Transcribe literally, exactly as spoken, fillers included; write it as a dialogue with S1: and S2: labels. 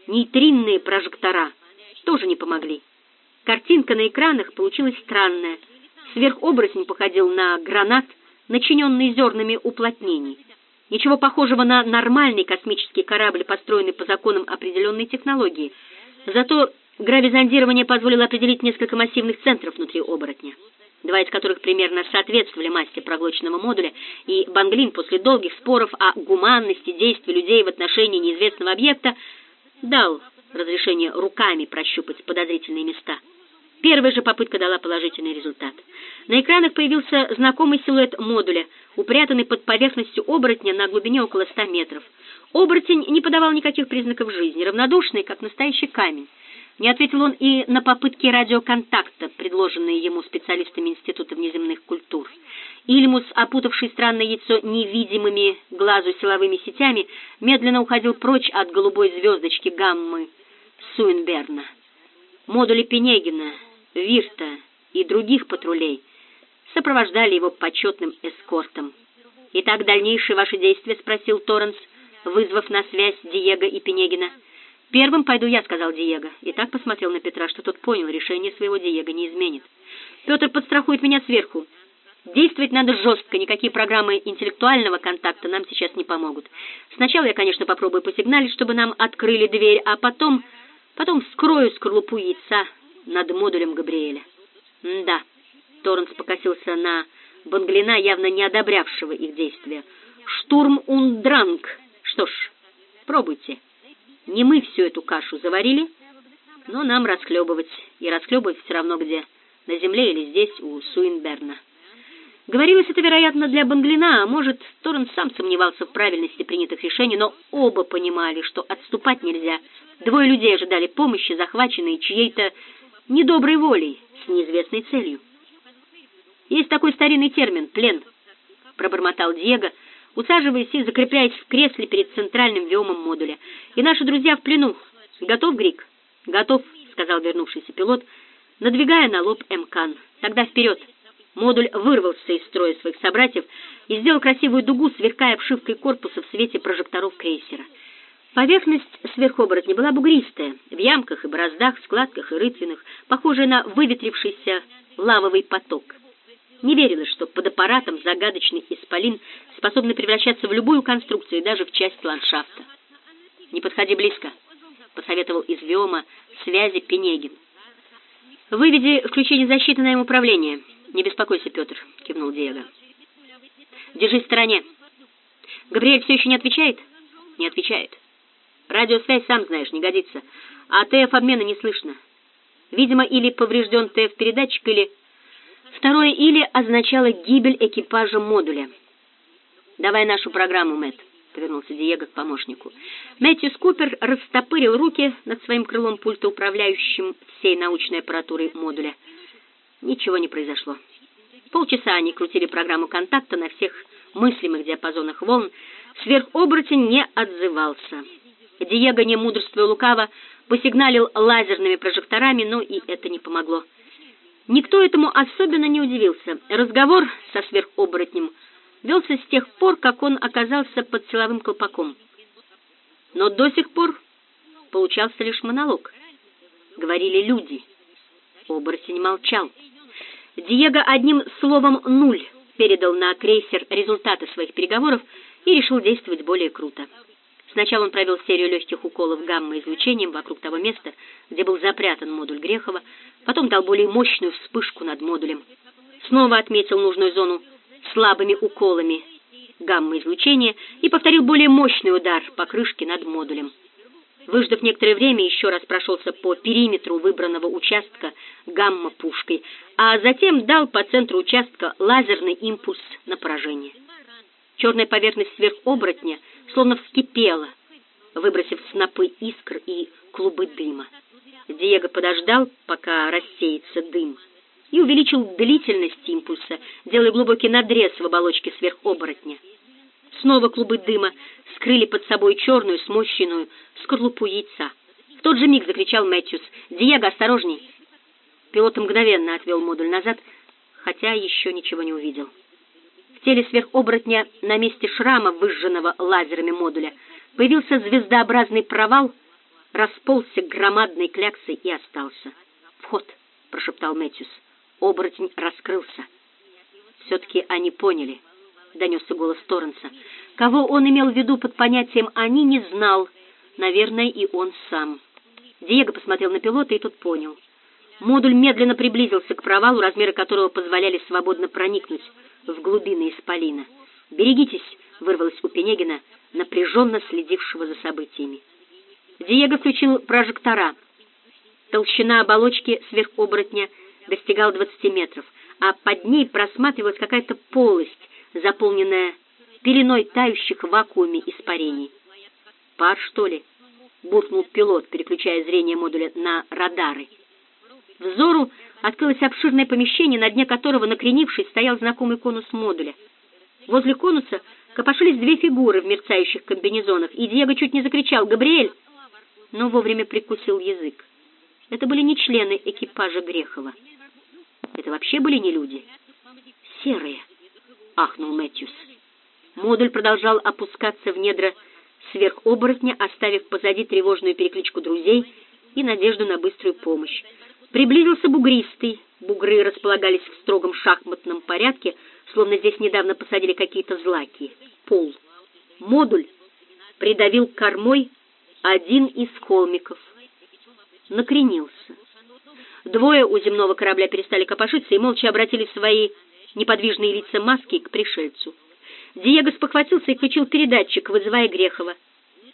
S1: Нейтринные прожектора тоже не помогли. Картинка на экранах получилась странная. Сверхоборотень походил на гранат, начиненный зернами уплотнений. Ничего похожего на нормальный космический корабль, построенный по законам определенной технологии. Зато гравизондирование позволило определить несколько массивных центров внутри оборотня, два из которых примерно соответствовали массе проглоченного модуля, и Банглин после долгих споров о гуманности действий людей в отношении неизвестного объекта дал разрешение руками прощупать подозрительные места. Первая же попытка дала положительный результат. На экранах появился знакомый силуэт модуля, упрятанный под поверхностью оборотня на глубине около ста метров. Оборотень не подавал никаких признаков жизни, равнодушный, как настоящий камень. Не ответил он и на попытки радиоконтакта, предложенные ему специалистами Института внеземных культур. Ильмус, опутавший странное яйцо невидимыми глазу силовыми сетями, медленно уходил прочь от голубой звездочки гаммы Суинберна. Модули Пенегина, Вирта и других патрулей сопровождали его почетным эскортом. «Итак, дальнейшие ваши действия?» — спросил Торренс, вызвав на связь Диего и Пенегина. «Первым пойду я», — сказал Диего, и так посмотрел на Петра, что тот понял, решение своего Диего не изменит. «Петр подстрахует меня сверху. Действовать надо жестко, никакие программы интеллектуального контакта нам сейчас не помогут. Сначала я, конечно, попробую посигналить, чтобы нам открыли дверь, а потом... потом вскрою скорлупу яйца над модулем Габриэля». «Да», — Торренс покосился на Банглина, явно не одобрявшего их действия. «Штурм und Drang. Что ж, пробуйте. Не мы всю эту кашу заварили, но нам расхлебывать, и расхлебывать все равно где, на земле или здесь, у Суинберна». Говорилось это, вероятно, для Банглина, а может, Торренс сам сомневался в правильности принятых решений, но оба понимали, что отступать нельзя. Двое людей ожидали помощи, захваченные чьей-то недоброй волей с неизвестной целью. «Есть такой старинный термин — плен», — пробормотал Диего, усаживаясь и закрепляясь в кресле перед центральным виомом модуля. «И наши друзья в плену. Готов, Грик?» «Готов», — сказал вернувшийся пилот, надвигая на лоб эмкан. «Тогда вперед!» Модуль вырвался из строя своих собратьев и сделал красивую дугу, сверкая обшивкой корпуса в свете прожекторов крейсера. Поверхность сверхоборотня была бугристая, в ямках и бороздах, складках и рытвинах, похожая на выветрившийся лавовый поток. Не верилось, что под аппаратом загадочный исполин способный превращаться в любую конструкцию, даже в часть ландшафта. «Не подходи близко», — посоветовал из виома связи Пенегин. «Выведи включение защиты на им управление». «Не беспокойся, Петр», — кивнул Диего. «Держись в стороне». «Габриэль все еще не отвечает?» «Не отвечает. Радиосвязь, сам знаешь, не годится. А ТФ-обмена не слышно. Видимо, или поврежден ТФ-передатчик, или...» Второе «или» означало гибель экипажа модуля. «Давай нашу программу, Мэтт», — повернулся Диего к помощнику. Мэтьюс Купер растопырил руки над своим крылом пульта, управляющим всей научной аппаратурой модуля. Ничего не произошло. Полчаса они крутили программу контакта на всех мыслимых диапазонах волн. Сверхоборотень не отзывался. Диего, не мудрствуя лукаво, посигналил лазерными прожекторами, но и это не помогло. Никто этому особенно не удивился. Разговор со сверхоборотнем велся с тех пор, как он оказался под силовым колпаком. Но до сих пор получался лишь монолог. Говорили люди. Оборотень молчал. Диего одним словом «нуль» передал на крейсер результаты своих переговоров и решил действовать более круто. Сначала он провел серию легких уколов гамма-излучением вокруг того места, где был запрятан модуль Грехова, потом дал более мощную вспышку над модулем. Снова отметил нужную зону слабыми уколами гамма-излучения и повторил более мощный удар по крышке над модулем. Выждав некоторое время, еще раз прошелся по периметру выбранного участка гамма-пушкой, а затем дал по центру участка лазерный импульс на поражение. Черная поверхность сверхоборотня словно вскипела, выбросив снопы искр и клубы дыма. Диего подождал, пока рассеется дым, и увеличил длительность импульса, делая глубокий надрез в оболочке сверхоборотня. Снова клубы дыма скрыли под собой черную сморщенную скорлупу яйца. В тот же миг закричал Мэтьюс: «Диего, осторожней!» Пилот мгновенно отвел модуль назад, хотя еще ничего не увидел. В теле сверхоборотня на месте шрама, выжженного лазерами модуля, появился звездообразный провал расползся громадной кляксой и остался. «Вход!» — прошептал Мэтьюс. Оборотень раскрылся. «Все-таки они поняли», — донесся голос Торренса. Кого он имел в виду под понятием «они», не знал. Наверное, и он сам. Диего посмотрел на пилота, и тот понял. Модуль медленно приблизился к провалу, размеры которого позволяли свободно проникнуть в глубины исполина. «Берегитесь!» — вырвалось у Пенегина, напряженно следившего за событиями. Диего включил прожектора. Толщина оболочки сверхоборотня достигала двадцати метров, а под ней просматривалась какая-то полость, заполненная пеленой тающих в вакууме испарений. «Пар, что ли?» — буркнул пилот, переключая зрение модуля на радары. Взору открылось обширное помещение, на дне которого, накренившись, стоял знакомый конус модуля. Возле конуса копошились две фигуры в мерцающих комбинезонах, и Диего чуть не закричал «Габриэль!», но вовремя прикусил язык. Это были не члены экипажа Грехова. Это вообще были не люди. «Серые!» — ахнул Мэтьюс. Модуль продолжал опускаться в недра сверхоборотня, оставив позади тревожную перекличку друзей и надежду на быструю помощь. Приблизился бугристый. Бугры располагались в строгом шахматном порядке, словно здесь недавно посадили какие-то злаки. Пол. Модуль придавил кормой один из холмиков. Накренился. Двое у земного корабля перестали копошиться и молча обратили свои неподвижные лица маски к пришельцу. Диего спохватился и включил передатчик, вызывая Грехова.